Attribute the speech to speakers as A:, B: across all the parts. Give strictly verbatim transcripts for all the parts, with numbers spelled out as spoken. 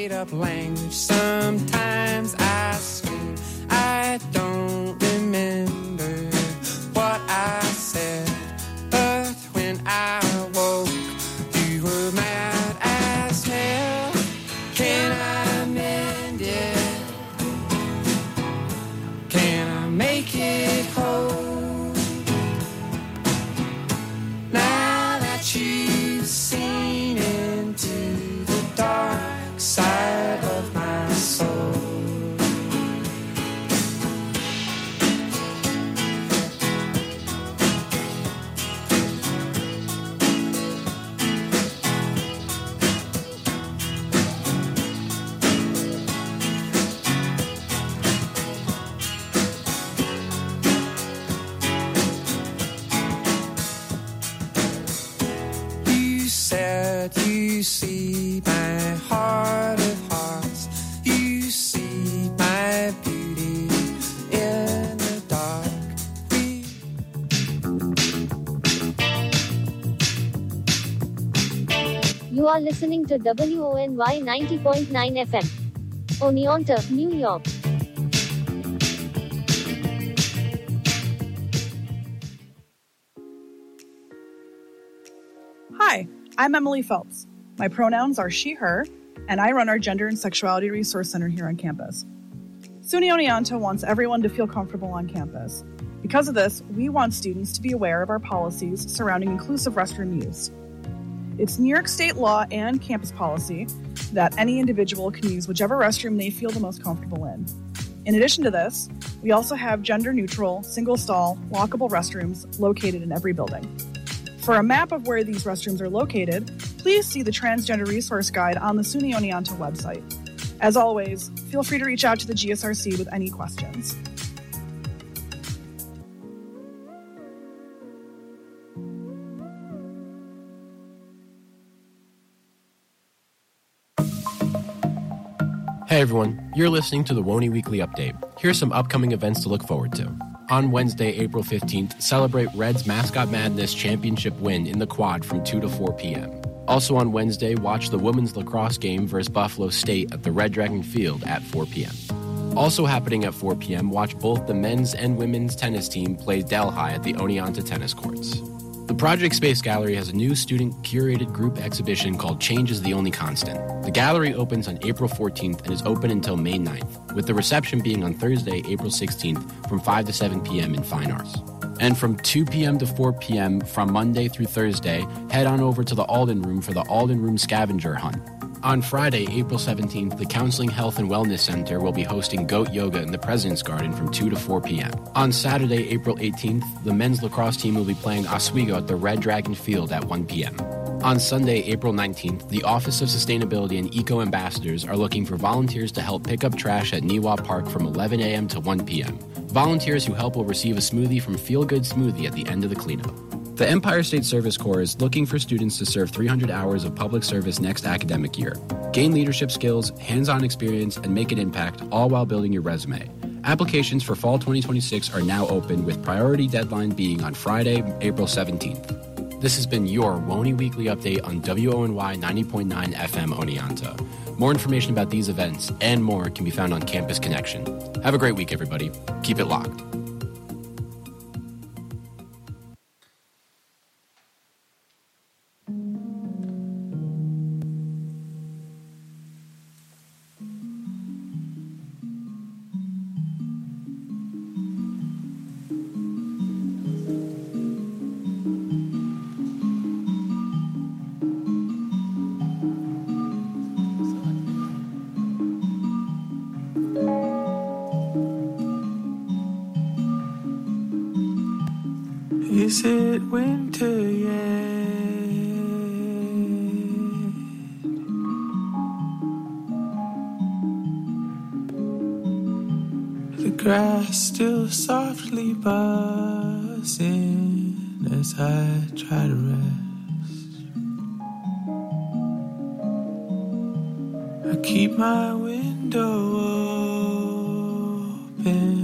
A: made-up language. Sometimes I scream, I don't remember what I said, but when I woke, you were mad as hell. Can I mend it? Can I make it whole? Now that you've seen into the dark side of my soul. You see my heart of hearts. You see my beauty in the dark. We...
B: You are listening to W O N Y ninety point nine F M. Oneonta, New York.
C: Hi, I'm Emily Phelps. My pronouns are she, her, and I run our Gender and Sexuality Resource Center here on campus. SUNY Oneonta wants everyone to feel comfortable on campus. Because of this, we want students to be aware of our policies surrounding inclusive restroom use. It's New York State law and campus policy that any individual can use whichever restroom they feel the most comfortable in. In addition to this, we also have gender-neutral, single-stall, walkable restrooms located in every building. For a map of where these restrooms are located, please see the Transgender Resource Guide on the SUNY Oneonta website. As always, feel free to reach out to the G S R C with any questions.
D: Hey everyone, you're listening to the W O N Y Weekly Update. Here's some upcoming events to look forward to. On Wednesday, April fifteenth, celebrate Reds Mascot Madness Championship win in the Quad from two to four p.m. Also on Wednesday, watch the women's lacrosse game versus Buffalo State at the Red Dragon Field at four p.m. Also happening at four p.m., watch both the men's and women's tennis team play Delhi at the Oneonta Tennis Courts. The Project Space Gallery has a new student-curated group exhibition called Change is the Only Constant. The gallery opens on April fourteenth and is open until May ninth, with the reception being on Thursday, April sixteenth from five to seven p.m. in Fine Arts. And from two p.m. to four p.m. from Monday through Thursday, head on over to the Alden Room for the Alden Room Scavenger Hunt. On Friday, April seventeenth, the Counseling Health and Wellness Center will be hosting Goat Yoga in the President's Garden from two to four p.m. On Saturday, April eighteenth, the men's lacrosse team will be playing Oswego at the Red Dragon Field at one p.m. On Sunday, April nineteenth, the Office of Sustainability and Eco Ambassadors are looking for volunteers to help pick up trash at Niwa Park from eleven a.m. to one p.m. Volunteers who help will receive a smoothie from Feel Good Smoothie at the end of the cleanup. The Empire State Service Corps is looking for students to serve three hundred hours of public service next academic year. Gain leadership skills, hands-on experience, and make an impact, all while building your resume. Applications for fall twenty twenty-six are now open, with priority deadline being on Friday, April seventeenth. This has been your W O N Y Weekly Update on W O N Y ninety point nine F M Oneonta. More information about these events and more can be found on Campus Connection. Have a great week, everybody. Keep it locked.
A: Is it winter yet? The grass still softly buzzing as I try to rest. I keep my window open.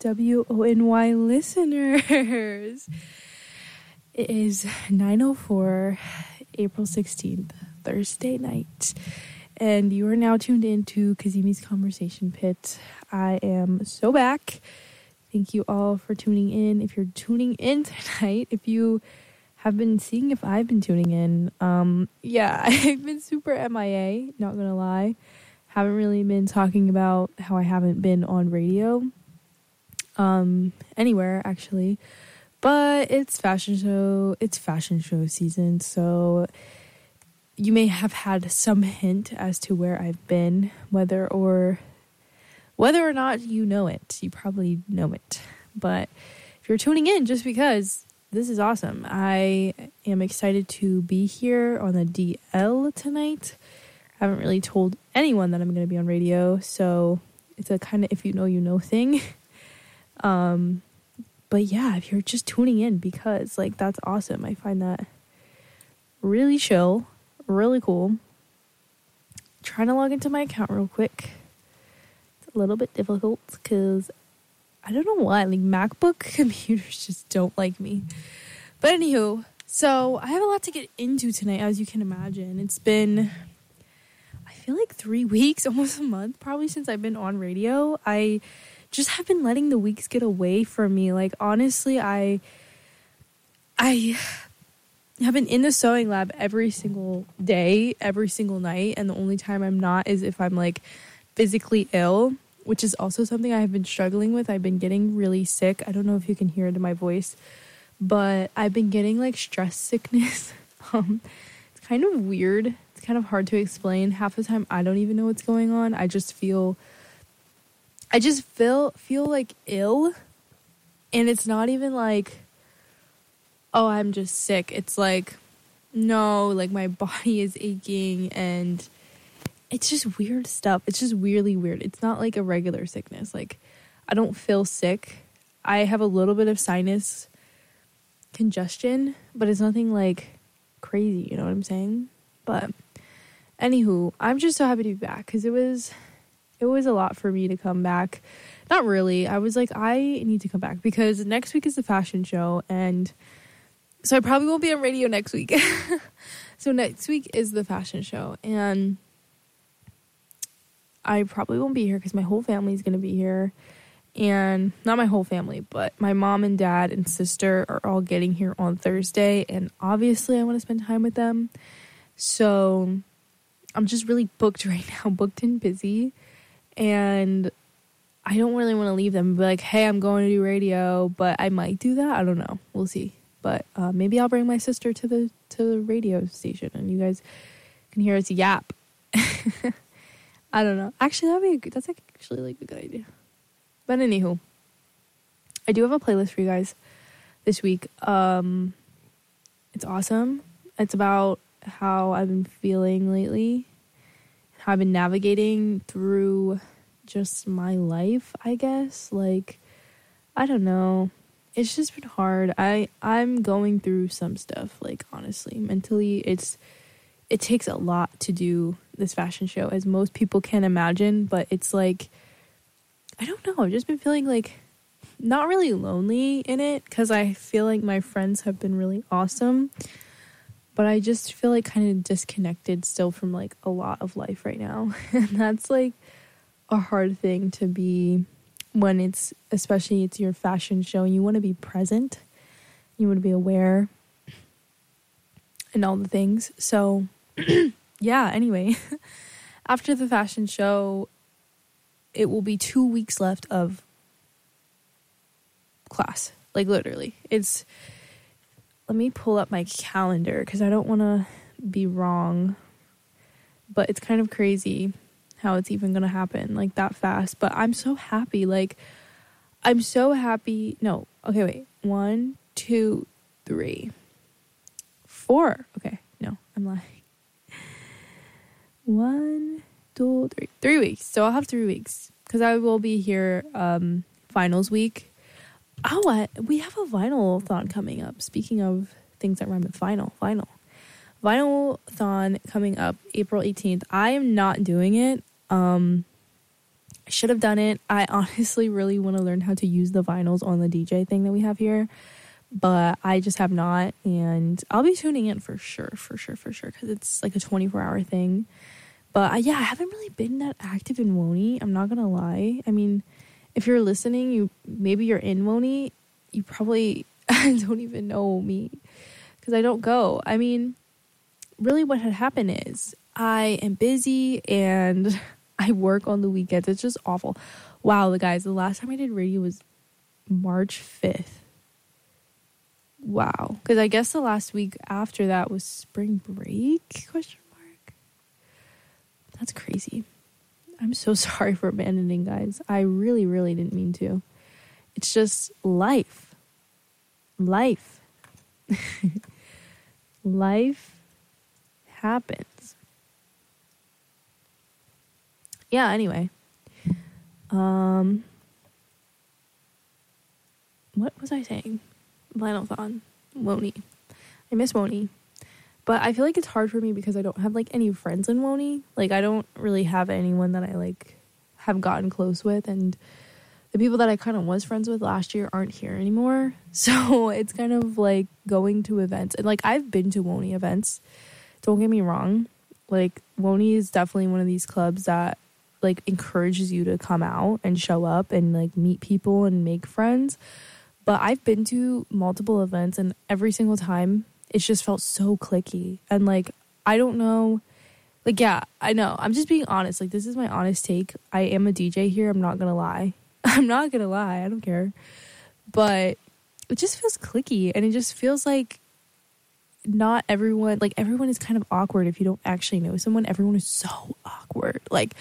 E: W O N Y listeners. It is nine oh four, April sixteenth, Thursday night. And you are now tuned into Kazimi's Conversation Pit. I am so back. Thank you all for tuning in. If you're tuning in tonight, if you have been seeing if I've been tuning in, um, yeah, I've been super M I A, not gonna lie. Haven't really been talking about how I haven't been on radio, um, anywhere actually. But it's fashion show, it's fashion show season, so you may have had some hint as to where I've been, whether or whether or not you know it. You probably know it. But if you're tuning in just because, this is awesome. I am excited to be here on the D L tonight. I haven't really told anyone that I'm going to be on radio, so it's a kind of if you know, you know thing. Um, but yeah, if you're just tuning in because, like, that's awesome. I find that really chill. Really cool. Trying to log into my account real quick. It's a little bit difficult because I don't know why. Like, MacBook computers just don't like me. But anywho, so I have a lot to get into tonight, as you can imagine. It's been, I feel like three weeks, almost a month, probably since I've been on radio. I just have been letting the weeks get away from me. Like, honestly, I, I... I've been in the sewing lab every single day, every single night, and the only time I'm not is if I'm, like, physically ill, which is also something I have been struggling with. I've been getting really sick. I don't know if you can hear it in my voice, but I've been getting, like, stress sickness. um, it's kind of weird. It's kind of hard to explain. Half the time, I don't even know what's going on. I just feel, I just feel, feel, like, ill, and it's not even, like, oh, I'm just sick. It's like, no, like my body is aching and it's just weird stuff. It's just weirdly weird. It's not like a regular sickness. Like, I don't feel sick. I have a little bit of sinus congestion, but it's nothing like crazy, you know what I'm saying? But anywho, I'm just so happy to be back because it was, it was a lot for me to come back. Not really. I was like, I need to come back because next week is the fashion show and so I probably won't be on radio next week. So next week is the fashion show. And I probably won't be here because my whole family is going to be here. And not my whole family, but my mom and dad and sister are all getting here on Thursday. And obviously I want to spend time with them. So I'm just really booked right now. Booked and busy. And I don't really want to leave them and be like, hey, I'm going to do radio. But I might do that. I don't know. We'll see. But uh, maybe I'll bring my sister to the to the radio station and you guys can hear us yap. I don't know. Actually, that'd be a good, that's actually like a good idea. But anywho, I do have a playlist for you guys this week. Um, it's awesome. It's about how I've been feeling lately, how I've been navigating through just my life, I guess. Like, I don't know. It's just been hard. I, I'm going through some stuff, like, honestly. Mentally, it's it takes a lot to do this fashion show, as most people can imagine. But it's like, I don't know. I've just been feeling, like, not really lonely in it, because I feel like my friends have been really awesome. But I just feel, like, kind of disconnected still from, like, a lot of life right now. And that's, like, a hard thing to be when it's, especially it's your fashion show and you want to be present, you want to be aware and all the things. So yeah, anyway, after the fashion show, it will be two weeks left of class. Like, literally. It's, let me pull up my calendar because I don't want to be wrong, but it's kind of crazy how it's even gonna happen like that fast. But I'm so happy. Like, I'm so happy. No, okay, wait. One, two, three, four. Okay, no, I'm lying. One, two, three. Three weeks. So I'll have three weeks because I will be here um, finals week. Oh, what? We have a vinyl-thon coming up. Speaking of things that rhyme with final, vinyl. Vinyl-thon coming up April eighteenth. I am not doing it. Um, I should have done it. I honestly really want to learn how to use the vinyls on the D J thing that we have here, but I just have not, and I'll be tuning in for sure, for sure, for sure, because it's like a twenty-four hour thing. But I, yeah, I haven't really been that active in Woney. I'm not gonna lie. I mean, if you're listening, you maybe you're in Woney, you probably don't even know me because I don't go. I mean, really, what had happened is I am busy and I work on the weekends. It's just awful. Wow, the guys, the last time I did radio was March fifth. Wow. Because I guess the last week after that was spring break, question mark. That's crazy. I'm so sorry for abandoning, guys. I really, really didn't mean to. It's just life. Life. Life happens. Yeah, anyway. Um, what was I saying? Vinyl-thon. Woney. I miss Woney. But I feel like it's hard for me because I don't have, like, any friends in Woney. Like, I don't really have anyone that I, like, have gotten close with. And the people that I kind of was friends with last year aren't here anymore. So it's kind of, like, going to events. And, like, I've been to Woney events. Don't get me wrong. Like, Woney is definitely one of these clubs that, like, encourages you to come out and show up and, like, meet people and make friends. But I've been to multiple events, and every single time it's just felt so cliquey. And, like, I don't know. Like, yeah, I know. I'm just being honest. Like, this is my honest take. I am a D J here. I'm not gonna lie. I'm not gonna lie. I don't care. But it just feels cliquey, and it just feels like not everyone, like, everyone is kind of awkward if you don't actually know someone. Everyone is so awkward. Like,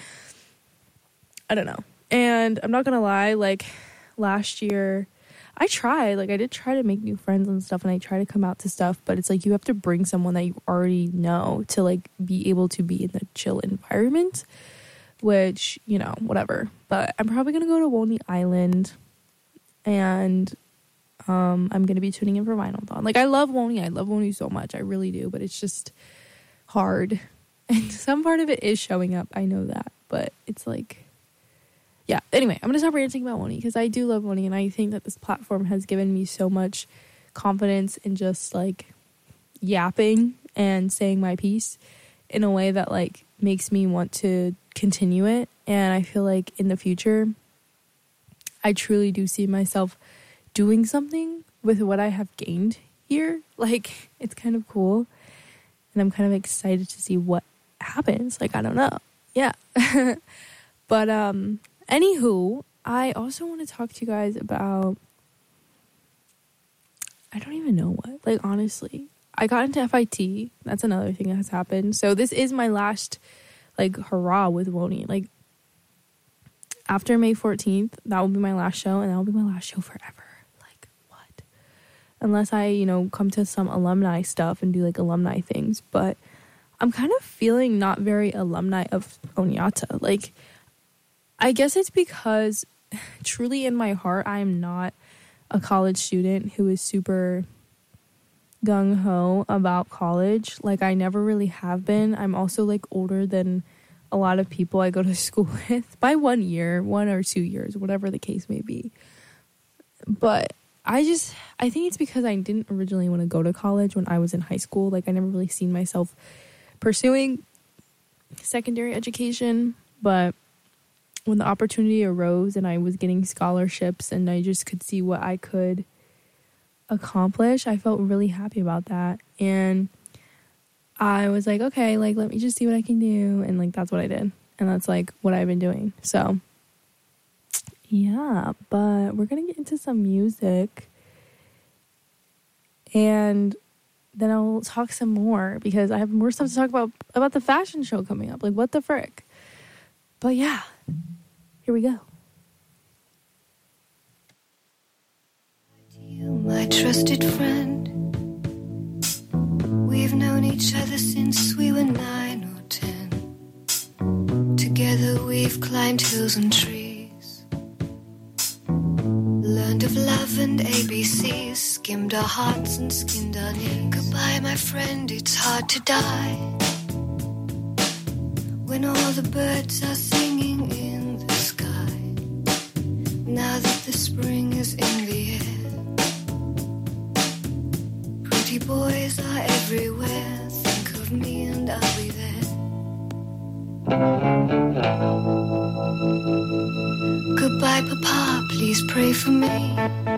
E: I don't know. And I'm not gonna lie, like, last year I tried, like, I did try to make new friends and stuff, and I try to come out to stuff, but it's like you have to bring someone that you already know to, like, be able to be in the chill environment, which, you know, whatever. But I'm probably gonna go to Woney Island, and um I'm gonna be tuning in for Vinyl-thon. Like, I love Woney. I love Woney so much. I really do, but it's just hard. And some part of it is showing up. I know that, but it's like, yeah, anyway, I'm going to stop ranting about Woney because I do love Woney, and I think that this platform has given me so much confidence in just, like, yapping and saying my piece in a way that, like, makes me want to continue it. And I feel like in the future, I truly do see myself doing something with what I have gained here. Like, it's kind of cool, and I'm kind of excited to see what happens. Like, I don't know. Yeah. But, um... anywho, I also want to talk to you guys about, I don't even know what, like, honestly, I got into F I T. That's another thing that has happened. So this is my last, like, hurrah with Woney. Like, after May fourteenth, that will be my last show, and that will be my last show forever. Like, what? Unless I, you know, come to some alumni stuff and do, like, alumni things. But I'm kind of feeling not very alumni of Oneonta. Like, I guess it's because truly in my heart, I am not a college student who is super gung-ho about college. Like, I never really have been. I'm also, like, older than a lot of people I go to school with by one year, one or two years, whatever the case may be. But I just, I think it's because I didn't originally want to go to college when I was in high school. Like, I never really seen myself pursuing secondary education, but when the opportunity arose and I was getting scholarships and I just could see what I could accomplish, I felt really happy about that. And I was like, okay, like, let me just see what I can do. And, like, that's what I did. And that's, like, what I've been doing. So, yeah, but we're going to get into some music. And then I'll talk some more because I have more stuff to talk about, about the fashion show coming up. Like, what the frick? But, yeah. Here we go.
F: You, my trusted friend, we've known each other since we were nine or ten. Together we've climbed hills and trees, learned of love and A B Cs, skimmed our hearts and skinned our knees. Goodbye, my friend, it's hard to die when all the birds are singing in the sky. Now that the spring is in the air, pretty boys are everywhere. Think of me and I'll be there. Goodbye, Papa, please pray for me.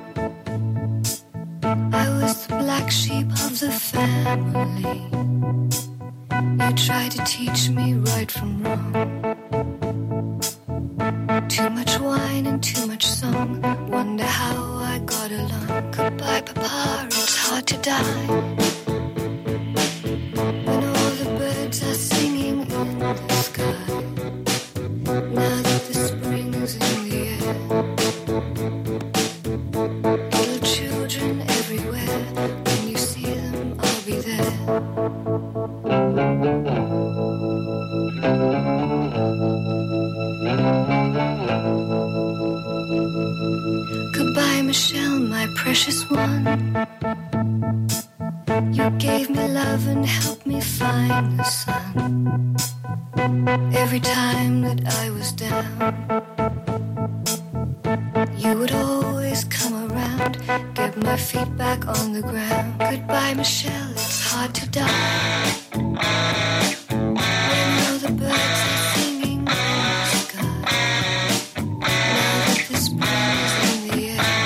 F: I was the black sheep of the family. You tried to teach me right from wrong. Too much wine and too much song. Wonder how I got along. Goodbye, Papa, it's hard to die when all the birds are singing in the sky. Now that the spring is in the air, little children everywhere. When you see them, I'll be there. Goodbye, Michelle, my precious one. You gave me love and helped me find the sun. Every time that I was down, you would always come around, get my feet back on the ground. Goodbye, Michelle, it's hard to die when all the birds are singing in the sky. Now that the spring is in the air,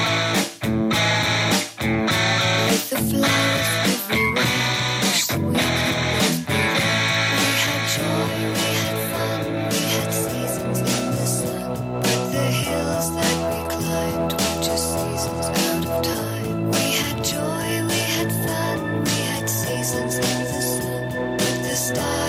F: with the flowers everywhere, wish that we could both be there. We had joy, we had fun, we had seasons in the sun, but the hills that we climbed were just seasons out of time. We had joy, we had fun, we had seasons in the sun, but the stars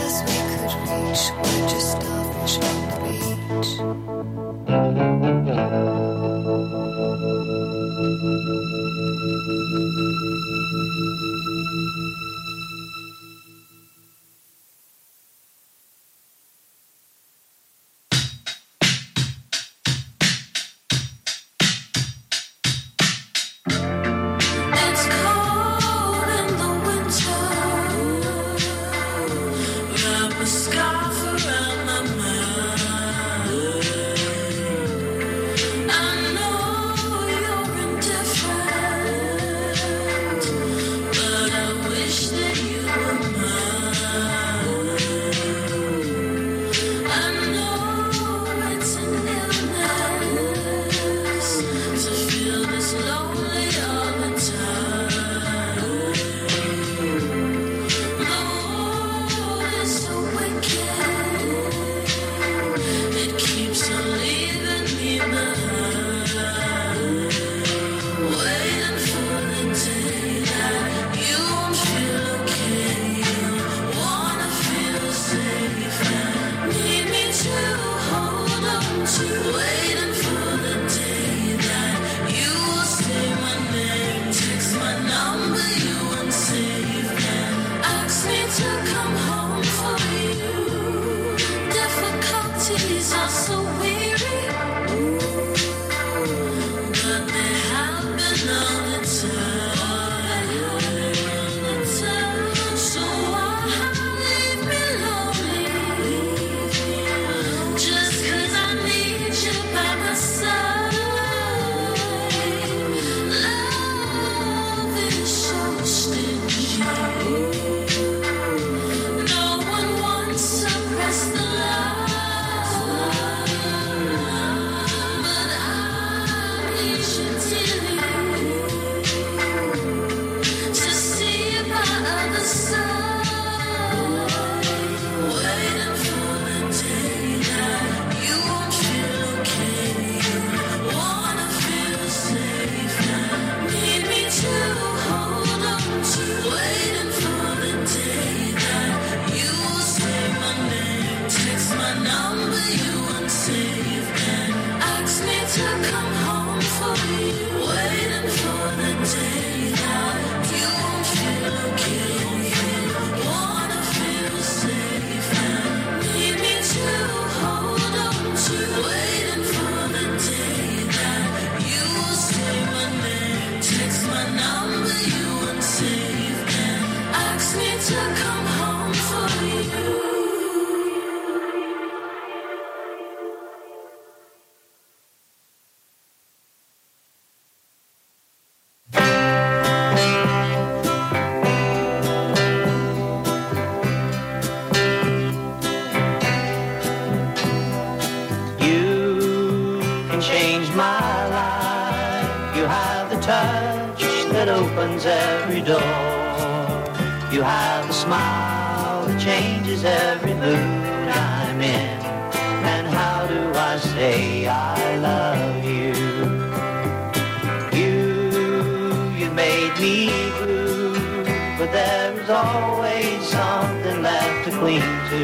G: can change my life. You have the touch that opens every door. You have the smile that changes every mood I'm in. And how do I say I love you? You, you made me blue, but there is always something left to cling to.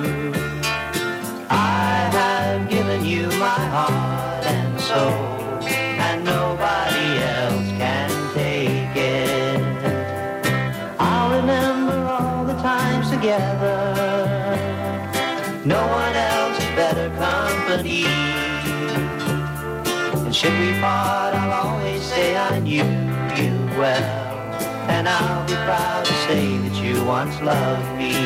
G: I have given you my heart and soul, and nobody else can take it. I'll remember all the times together. No one else is better company. And should we part, I'll always say I knew you well. And I'll be proud to say that you once loved me.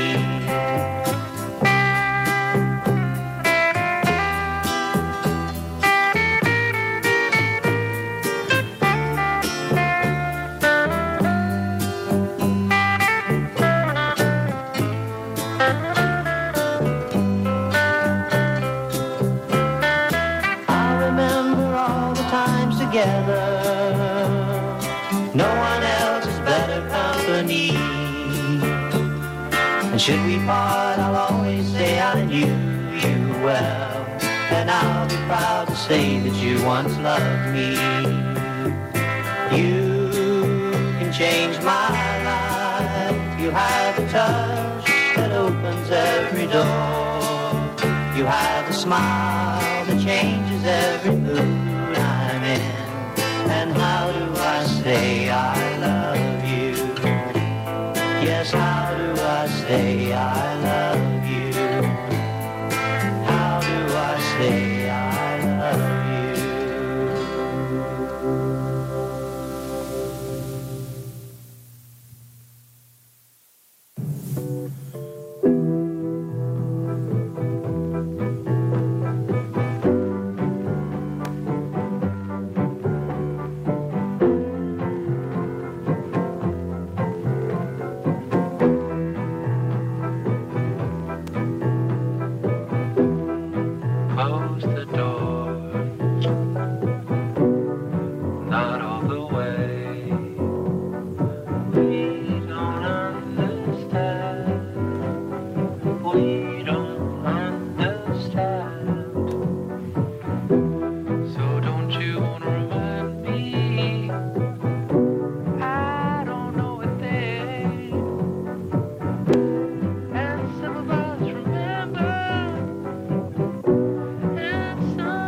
G: Together, no one else is better company. And should we part, I'll always say I knew you well. And I'll be proud to say that you once loved me. You can change my life. You have a touch that opens every door. You have a smile that changes every mood I'm in. And how do I say I love you? Yes, how do I say I love you? How do I say I love you?
H: Some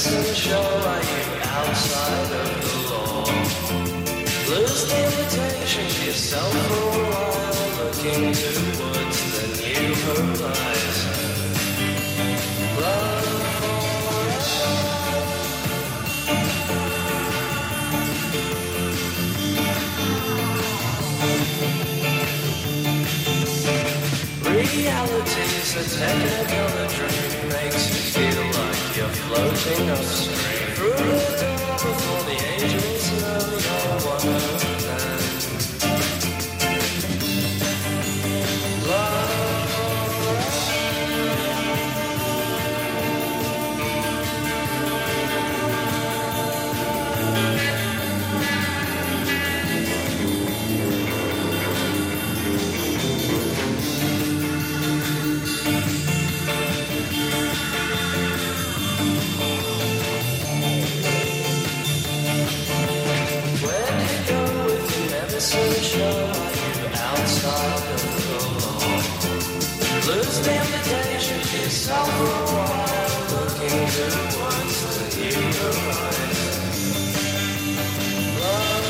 A: medicine show? Are you outside of the law? Lose the invitation to yourself for a while, looking towards the new horizon. Love reality's a technicolor dream, makes you feel like you're floating upstream. Through the door before the angels know you're one of them. Love. Lose the invitation to yourself for a while, looking towards the new horizon. Love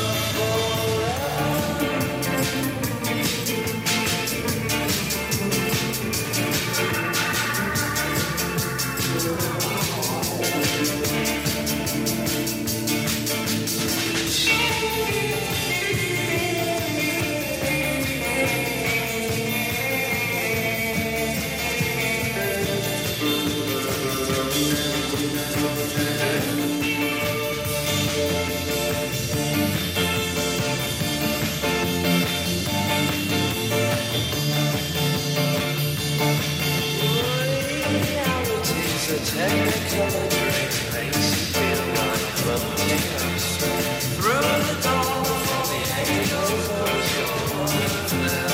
A: technicolor dream makes you feel like floating upstream. Through the door before the angels knows you're one of them.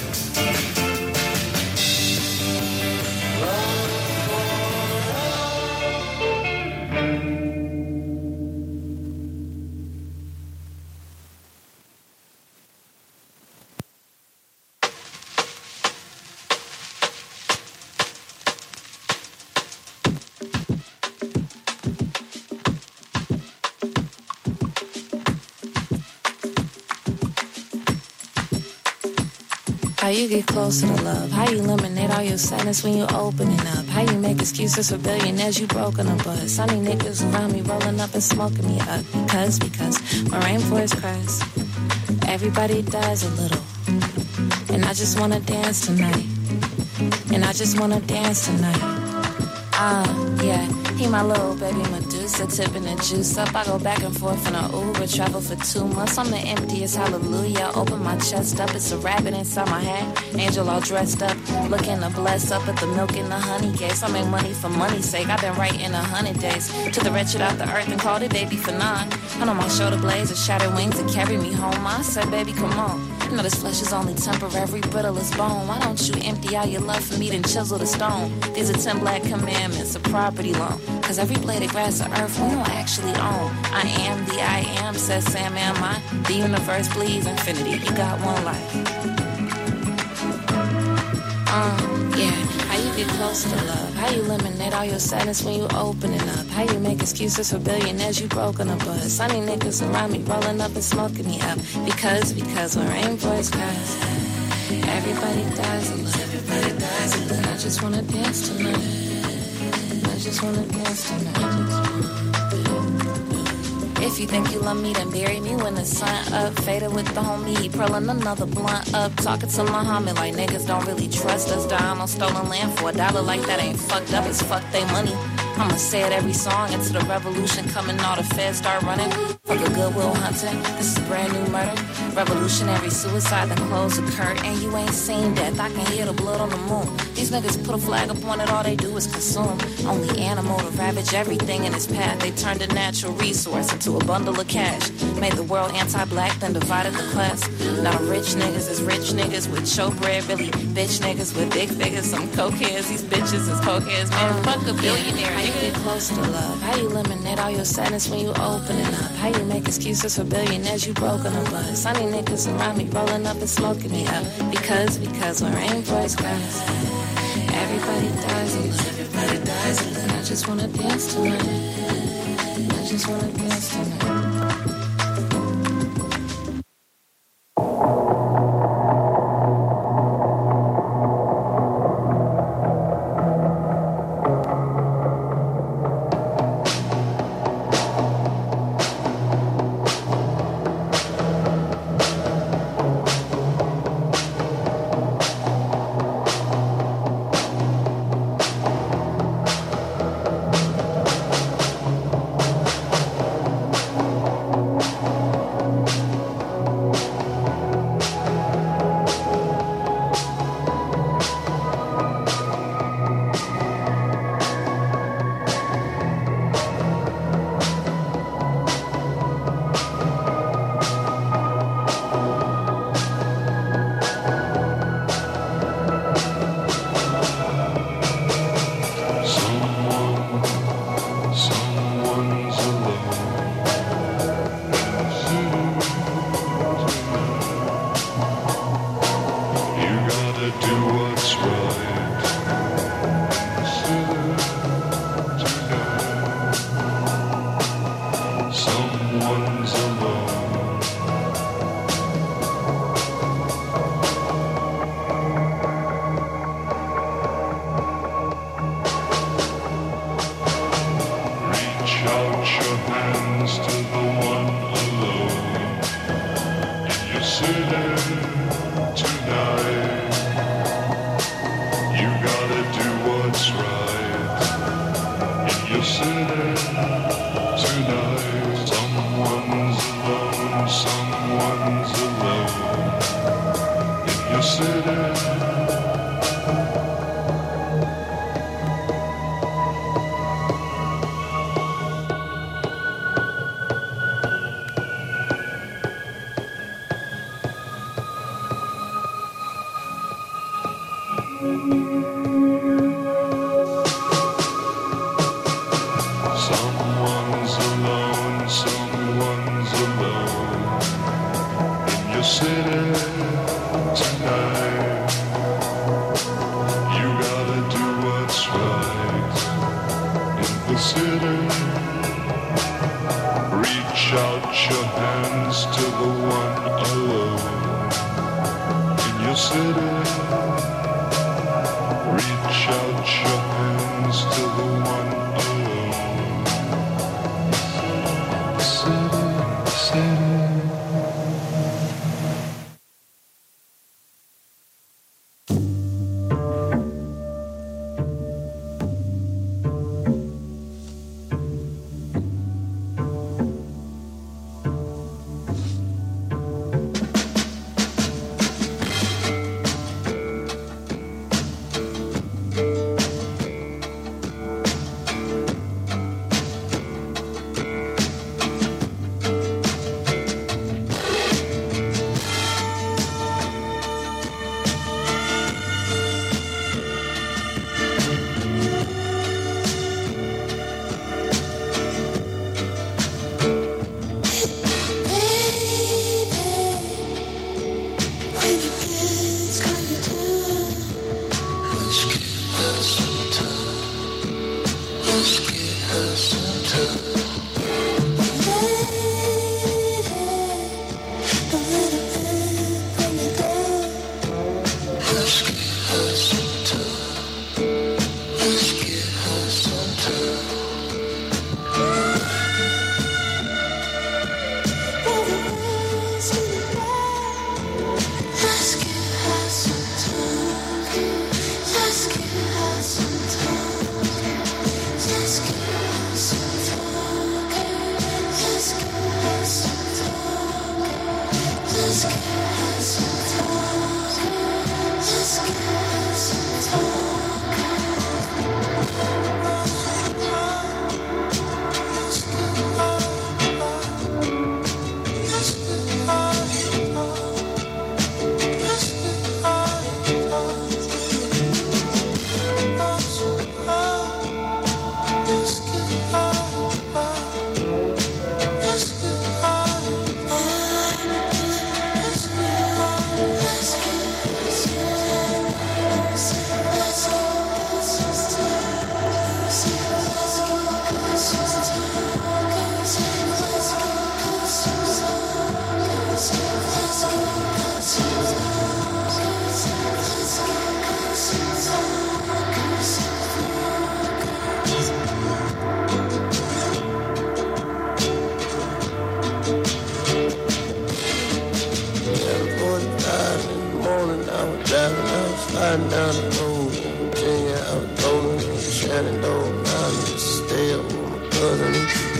H: How you get closer to love? How you eliminate all your sadness when you opening up? How you make excuses for billionaires you broke on a bus? I need niggas around me rolling up and smoking me up. Because, because my rainforest cries. Everybody dies a little. And I just wanna dance tonight. And I just wanna dance tonight. Ah, uh, yeah. He my little baby Medusa, tipping the juice up. I go back and forth in a Uber, travel for two months. I'm the emptiest hallelujah. Open my chest up, it's a rabbit inside my hat. Angel all dressed up, looking to bless up at the milk and the honey case. I make money for money's sake. I've been writing a hundred days to the wretched out the earth and called it baby for nine. I know my shoulder blades are shattered wings that carry me home. I said, baby, come on. You know this flesh is only temporary, brittle as bone. Why don't you empty out your love for me, then chisel the stone? These are ten black commandments, a property loan. Cause every blade of grass on earth we don't actually own. I am the I am, says Sam, am I? The universe bleeds infinity, you got one life. Um, yeah, how you get close to love? How you eliminate all your sadness when you opening up? How you make excuses for billionaires you broke on a bus? I need niggas around me rolling up and smoking me up. Because, because when rainbows cries, everybody dies a little. Everybody dies a little. I just wanna dance tonight. I just wanna dance tonight. If you think you love me, then bury me when the sun up. Faded with the homie, purling another blunt up. Talking to Muhammad like niggas don't really trust us. Dying on stolen land for a dollar like that ain't fucked up. It's fuck they money. I'ma say it every song into the revolution coming. All the feds start running. Fuck a Goodwill Hunting. This is a brand new murder. Revolutionary suicide, then close the curtain. You ain't seen death. I can hear the blood on the moon. These niggas put a flag up on it. All they do is consume. Only animal to ravage everything in its path. They turned a natural resource into a bundle of cash. Made the world anti-black, then divided the class. Now the rich niggas is rich niggas with showbread. Really bitch niggas with big figures. Some cokeheads. These bitches is cokeheads. Man, fuck a billionaire. How you get close to love? How you eliminate all your sadness when you opening up? How you make excuses for billionaires you broke on a bus? I need niggas around me rolling up and smoking me up. Because, because when rainbows cries, everybody dies a little. Everybody dies a little. I just wanna dance tonight. just wanna dance tonight.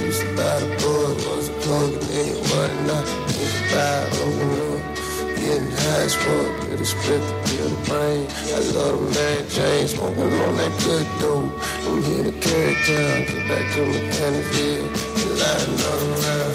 I: used to buy the board, was a plug and then it wasn't not. Think about open up, getting high as fuck, little split to kill the brain. I love the Mary Jane, smoking on that good dope. I'm here to carry town, get back to Mechanicsville, and light another round.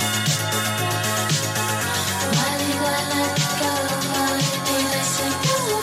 F: Why did I let go? Why did I say goodbye?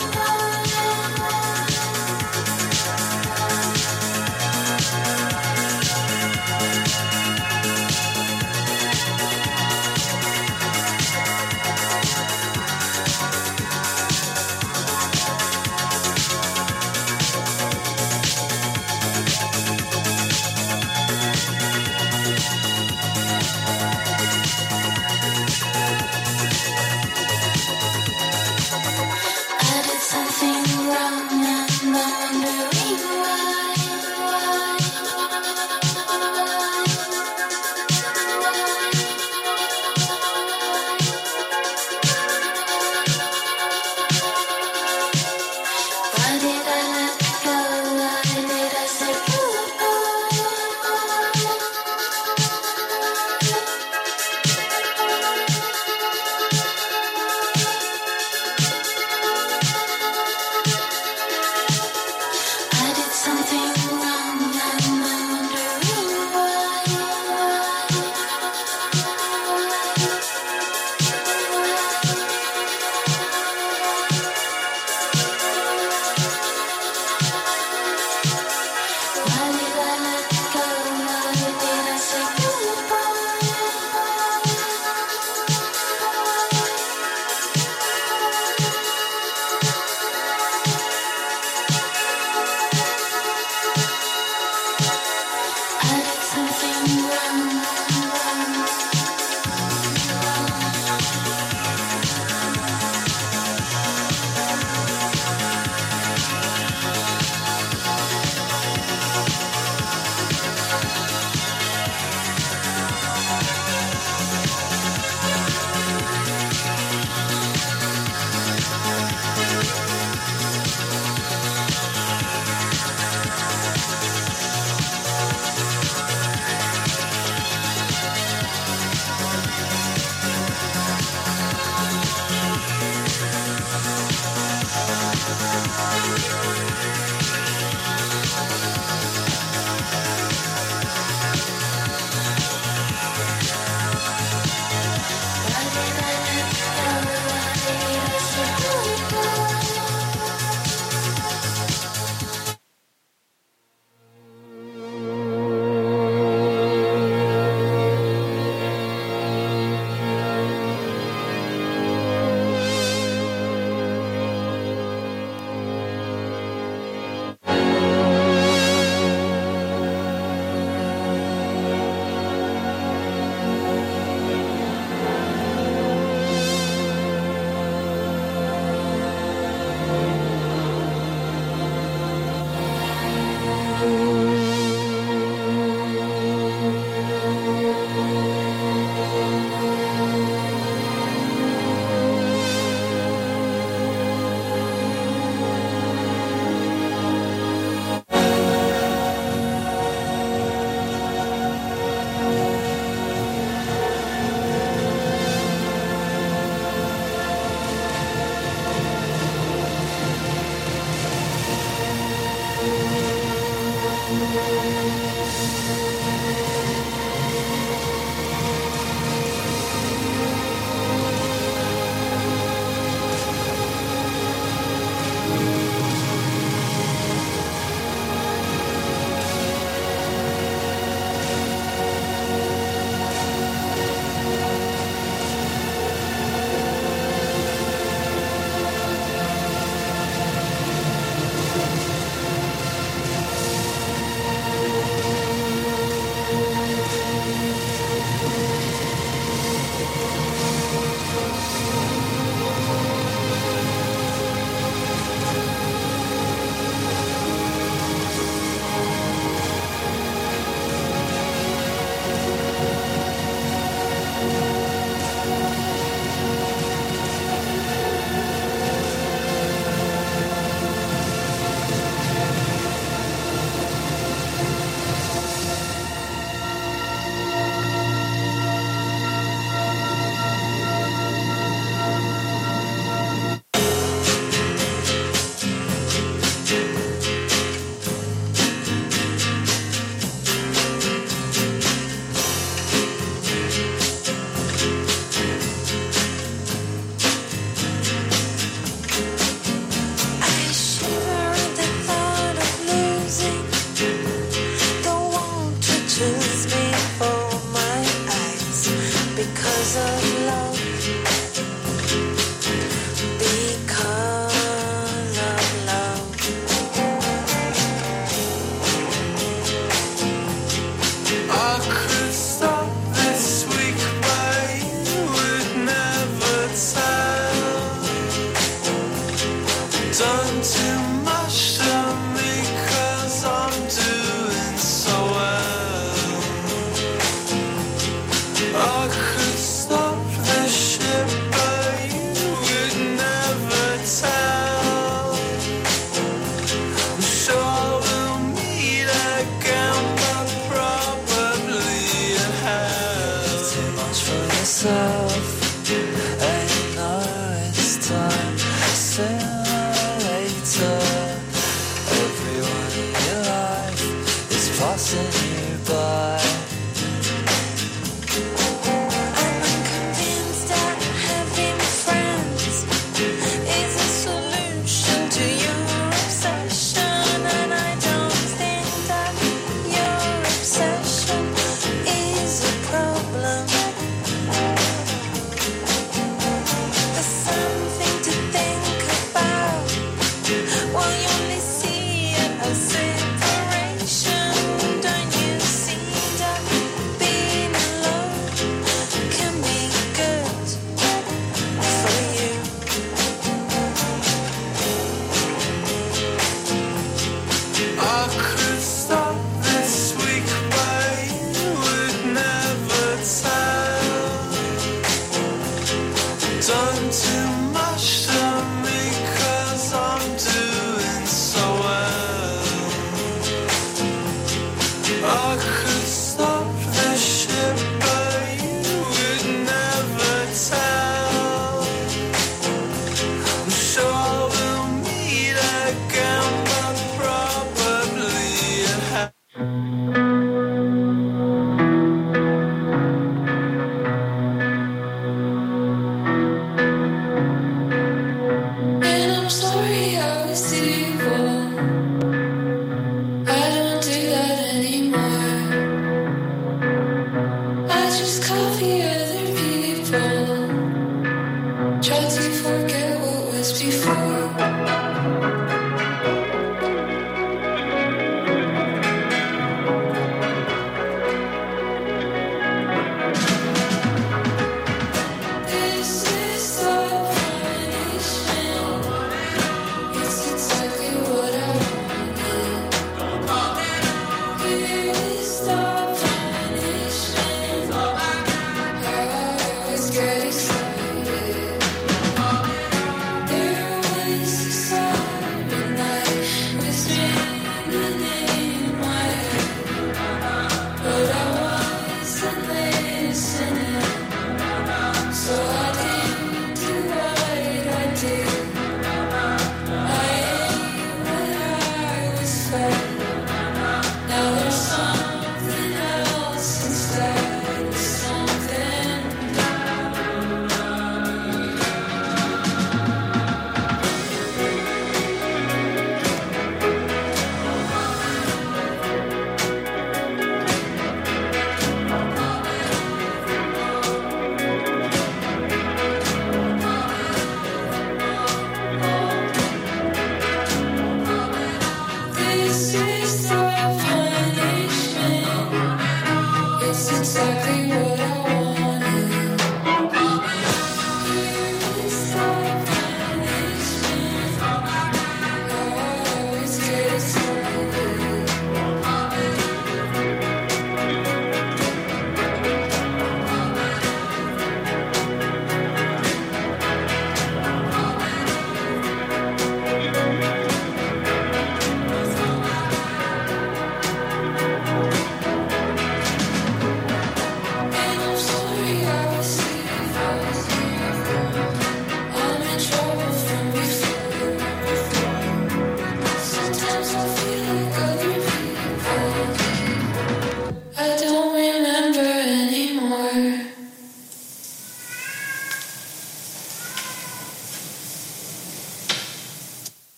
J: Obsession is a problem.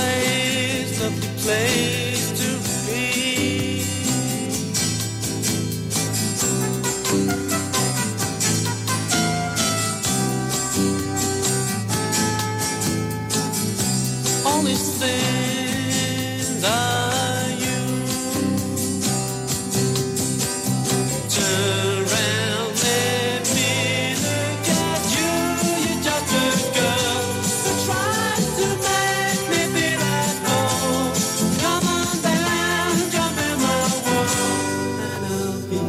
A: place, lovely place to be. Only things are you. Turn around, let me look at you. You're just a girl who tries to make me feel at home. Come on down, jump in my world, and I'll be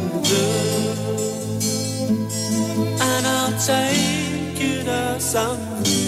A: good. And I'll take you to some.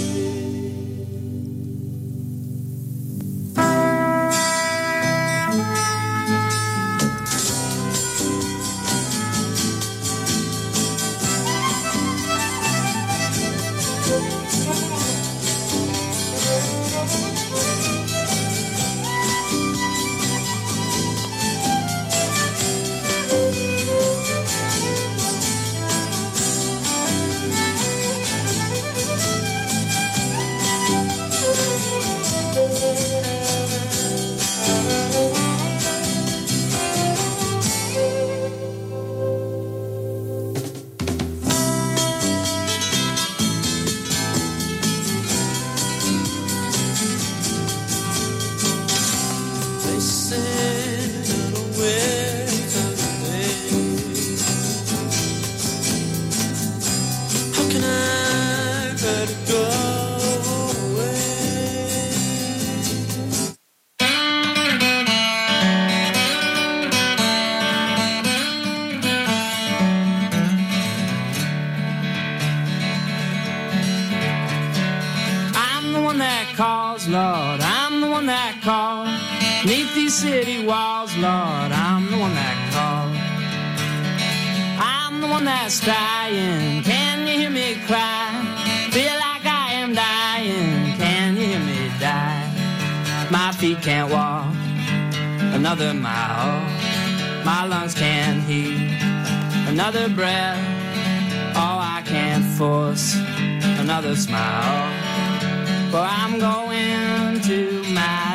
A: Lord, I'm the one that called. Neath these city walls, Lord, I'm the one that called. I'm the one that's crying. Can you hear me cry? Feel like I am dying. Can you hear me die? My feet can't walk another mile. My lungs can't heat another breath. Oh, I can't force another smile. For I'm going to my